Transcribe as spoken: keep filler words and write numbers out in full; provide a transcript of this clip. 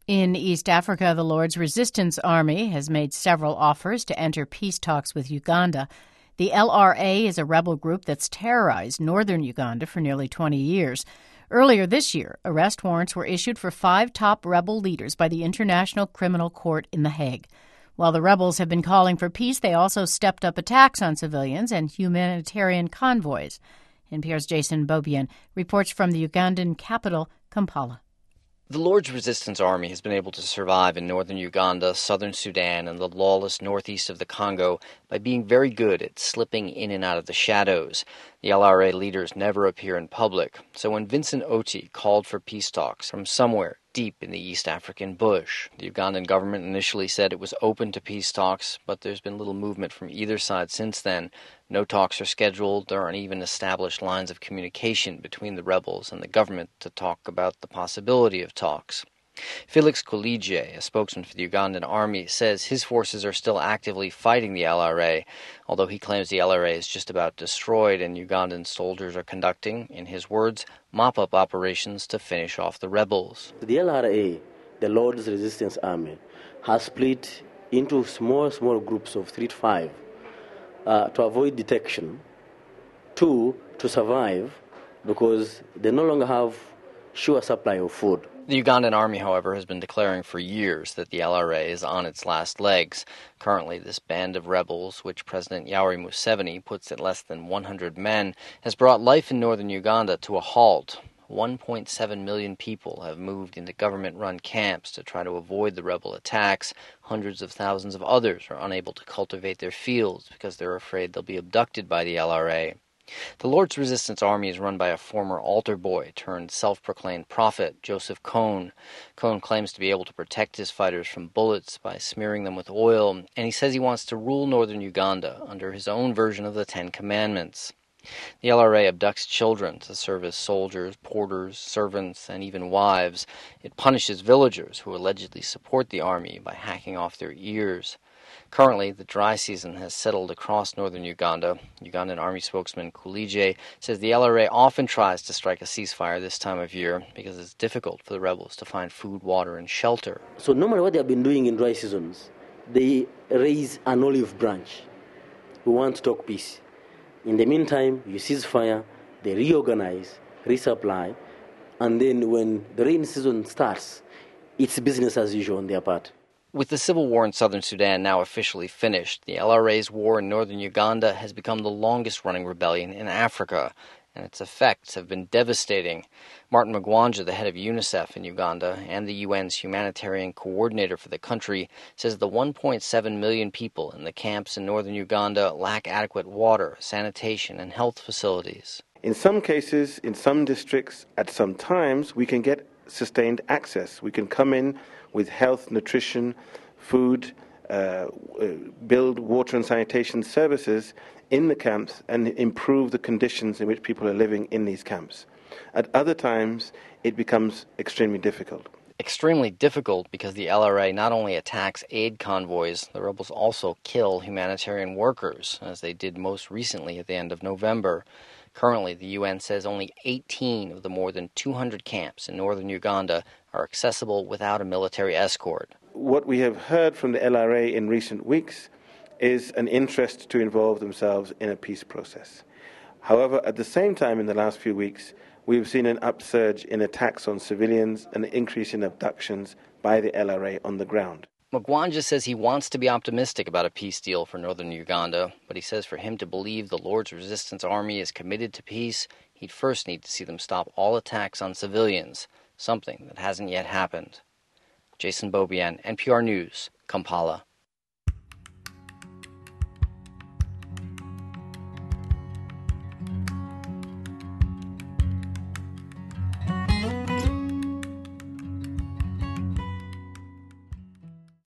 In East Africa, the Lord's Resistance Army has made several offers to enter peace talks with Uganda. The L R A is a rebel group that's terrorized northern Uganda for nearly twenty years. Earlier this year, arrest warrants were issued for five top rebel leaders by the International Criminal Court in The Hague. While the rebels have been calling for peace, they also stepped up attacks on civilians and humanitarian convoys. N P R's Jason Beaubien reports from the Ugandan capital, Kampala. The Lord's Resistance Army has been able to survive in northern Uganda, southern Sudan, and the lawless northeast of the Congo by being very good at slipping in and out of the shadows. The L R A leaders never appear in public, so when Vincent Oti called for peace talks from somewhere deep in the East African bush, the Ugandan government initially said it was open to peace talks, but there's been little movement from either side since then. No talks are scheduled. There aren't even established lines of communication between the rebels and the government to talk about the possibility of talks. Felix Kulige, a spokesman for the Ugandan army, says his forces are still actively fighting the L R A, although he claims the L R A is just about destroyed and Ugandan soldiers are conducting, in his words, mop-up operations to finish off the rebels. The L R A, the Lord's Resistance Army, has split into small, small groups of three to five uh, to avoid detection, two, to survive, because they no longer have sure supply of food. The Ugandan army, however, has been declaring for years that the L R A is on its last legs. Currently, this band of rebels, which President Yoweri Museveni puts at less than one hundred men, has brought life in northern Uganda to a halt. one point seven million people have moved into government-run camps to try to avoid the rebel attacks. Hundreds of thousands of others are unable to cultivate their fields because they're afraid they'll be abducted by the L R A. The Lord's Resistance Army is run by a former altar boy turned self-proclaimed prophet, Joseph Kone. Kone claims to be able to protect his fighters from bullets by smearing them with oil, and he says he wants to rule northern Uganda under his own version of the Ten Commandments. The L R A abducts children to serve as soldiers, porters, servants, and even wives. It punishes villagers who allegedly support the army by hacking off their ears. Currently, the dry season has settled across northern Uganda. Ugandan Army spokesman Kulige says the L R A often tries to strike a ceasefire this time of year because it's difficult for the rebels to find food, water, and shelter. So normally what they have been doing in dry seasons, they raise an olive branch. We want to talk peace. In the meantime, you cease fire, they reorganize, resupply, and then when the rain season starts, it's business as usual on their part. With the civil war in southern Sudan now officially finished, the L R A's war in northern Uganda has become the longest-running rebellion in Africa, and its effects have been devastating. Martin Magwanja, the head of UNICEF in Uganda and the U N's humanitarian coordinator for the country, says the one point seven million people in the camps in northern Uganda lack adequate water, sanitation, and health facilities. In some cases, in some districts, at some times, we can get sustained access. We can come in with health, nutrition, food, uh, build water and sanitation services in the camps and improve the conditions in which people are living in these camps. At other times, it becomes extremely difficult. Extremely difficult because the L R A not only attacks aid convoys, the rebels also kill humanitarian workers, as they did most recently at the end of November. Currently, the U N says only eighteen of the more than two hundred camps in northern Uganda are accessible without a military escort. What we have heard from the L R A in recent weeks is an interest to involve themselves in a peace process. However, at the same time in the last few weeks, we've seen an upsurge in attacks on civilians and an increase in abductions by the L R A on the ground. Magwanja says he wants to be optimistic about a peace deal for northern Uganda, but he says for him to believe the Lord's Resistance Army is committed to peace, he'd first need to see them stop all attacks on civilians, something that hasn't yet happened. Jason Beaubien, N P R News, Kampala.